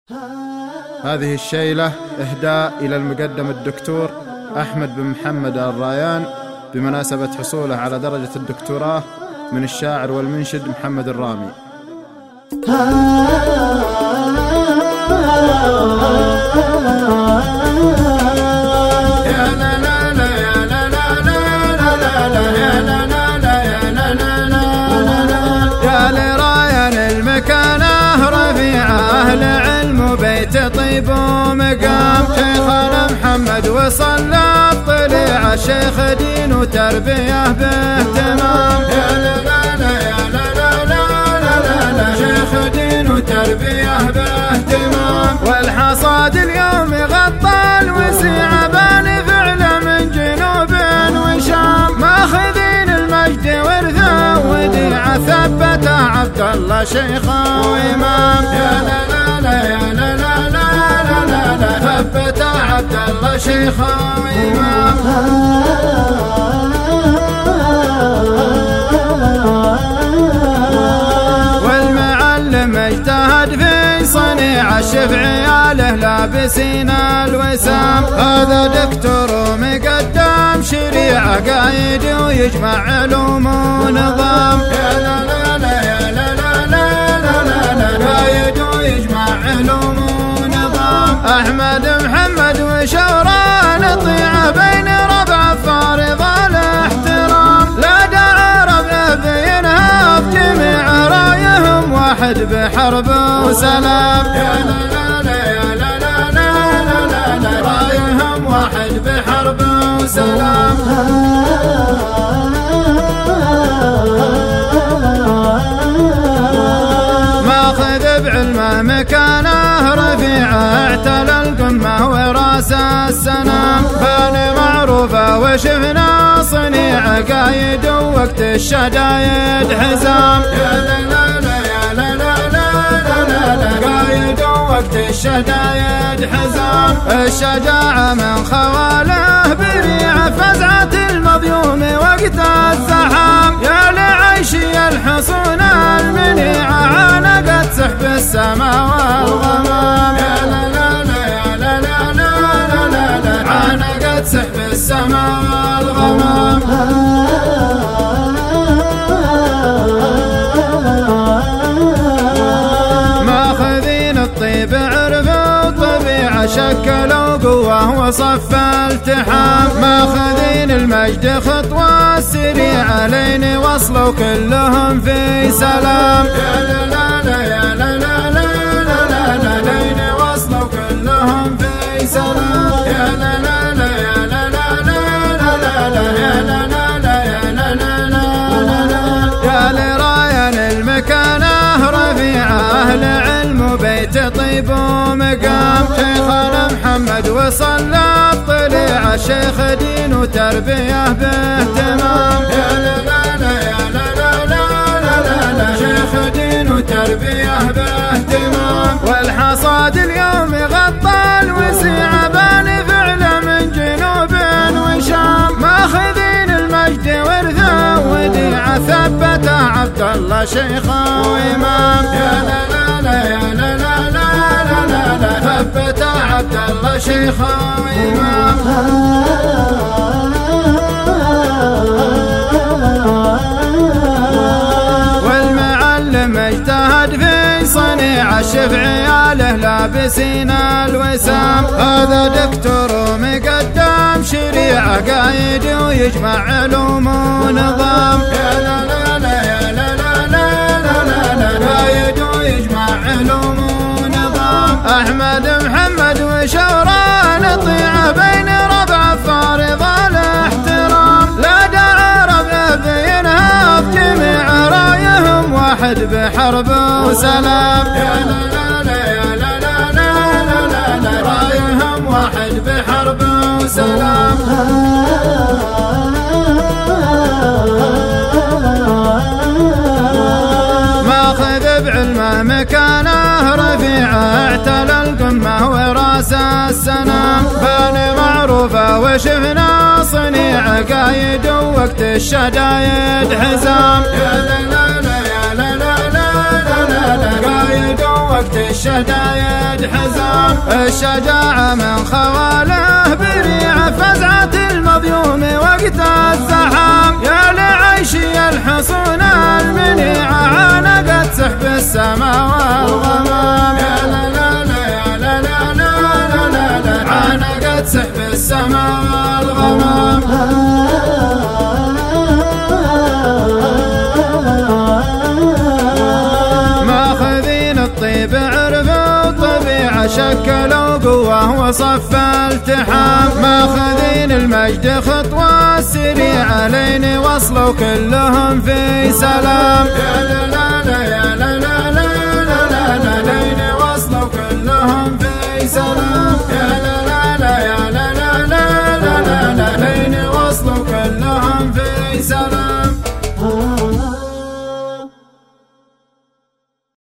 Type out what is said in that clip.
هذه الشيلة إهداء إلى المقدم الدكتور أحمد بن محمد الرايان بمناسبة حصوله على درجة الدكتوراه من الشاعر والمنشد محمد الرامي. يا لرايان المكانة رفيعة أهل علم وبيت طيب ومقام، شيخنا محمد وصلى الطليعة شيخ دين وتربية باهتمام. يا لا يا لا شيخ دين وتربية باهتمام، والحصاد اليوم غطى الوسيع بان فعله من جنوب وشام، ماخذين المجد ورثه وديعة ثبته عبد الله شيخ وإمام. يا لا يا لا ثبته عبد الله شيخ وإمام. والمعلم اجتهد في صنيع الشفع له لابسين الوسام، هذا دكتور مقدم شريعة قايد ويجمع علوم ونظام. يا لا يا لا قايد ويجمع علوم ونظام، أحمد محمد وشوران طيعة بين ربع فارض الاحترام، لا داعي ربع بينها جميع رايهم واحد بحرب وسلام. يا لا رايهم واحد بحرب وسلام. ماخذ بعلمه مكانه رفيعه اعتلى القمه وراس السنام، بان معروفه وشفنا صنيعه قايد وقت الشدايد حزام. يا لا قايد وقت الشدايد حزام، الشجاعة من خواله بريعة فزعة المظلوم وقت الزحام، يا لعيشي الحصون المنيعة عانقت سحب السماء والغمام. يا لا عانقت سحب السماء والغمام. الطيب عرفوا الطبيعة شكلوا قوة وصف التحام، ماخذين المجد خطوة السريعة لين وصلوا كلهم في سلام. يا لا لين وصلوا كلهم في سلام. يا يا لرايان المكانة رفيعة أهل علم وبيت طيب ومقام، شيخنا محمد وصلى الطليعة شيخ دين وتربية باهتمام. يا لا شيخ دين وتربية باهتمام، والحصاد اليوم غطى الوسيع بان فعله من جنوب وشام، ماخذين المجد ورثه وديعة ثبته عبد الله شيخ وإمام. يا لا ثبته عبد الله شيخ وإمام. والمعلم اجتهد في صنيع الشفع له لابسين الوسام، هذا دكتور مقدم شريعة قايد ويجمع علوم ونظام. يا لا قايد ويجمع علوم ونظام، أحمد محمد وشوران طيعة بين ربع فارض الاحترام، لا داعي ربع بينها جميع رايهم واحد بحرب وسلام. يا لا رايهم واحد بحرب وسلام. ماخذ بعلمه مكانه رفيعه اعتلى القمه وراس السنام، بان معروفه وشفنا صنيع قايد ووقت الشدايد حزام. يا لا لا لا يا لا لا لا لا لا قايد ووقت الشدايد حزام. الشجاعة من خواله بريعة فزعة المظلوم وقت الزحام. يا لعيشي الحصون المنيعة عانقت سحب السماء والغمام. يا لا لا لا يا لا لا لا لا لا عانقت سحب السماء والغمام. ماخذين الطيب عرفوا الطبيعة شكلوا قوة وصف التحام. ماخذين المجد خطوة سريعة لين وصلوا كلهم في سلام. يا لا لا لا يا لا لا لا